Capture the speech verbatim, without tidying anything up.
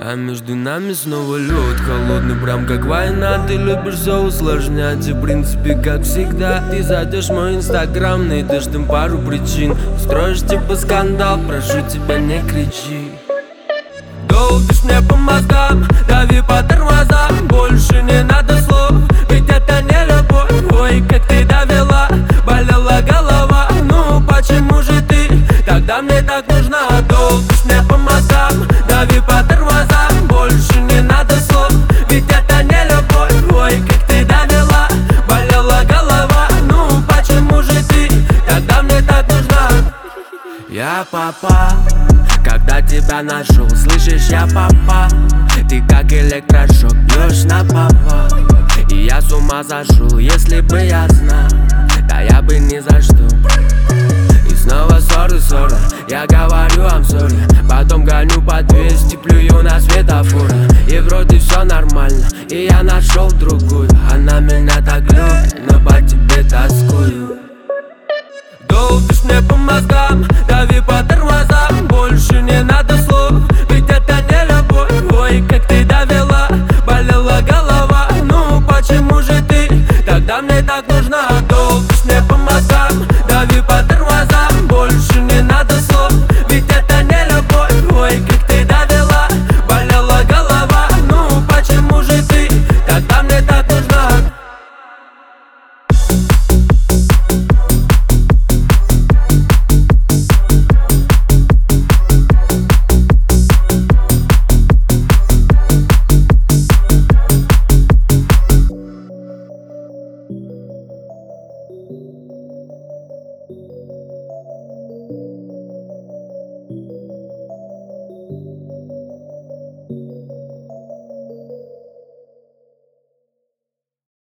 А между нами снова лед холодный, прям как война. Ты любишь все усложнять, и в принципе как всегда. Ты зайдешь в мой инстаграм, найдешь там пару причин, устроишь типа скандал, прошу тебя не кричи. Долбишь мне по мозгам, дави по тормозам, больше не надо слов, ведь это не любовь. Ой, как ты довела, болела голова, ну почему же ты тогда мне так нужна? Долбишь мне по мозгам, дави по тормозам, больше не надо слов, ведь это не любовь. Ой, как ты довела, болела голова, ну почему же ты тогда мне так нужна? Я попал, когда тебя нашел, слышишь, я попал. Ты как электрошок, бьешь на повал. И я с ума сошел, если бы я знал, да я бы ни за что. И снова ссоры, ссоры, я говорю I'm sorry. Потом гоню по двести, плюю на светофоры. И вроде все нормально, и я нашел другую. Она меня так любит, но по тебе тоскую. Долбишь мне по мозгам, дави по тормозам,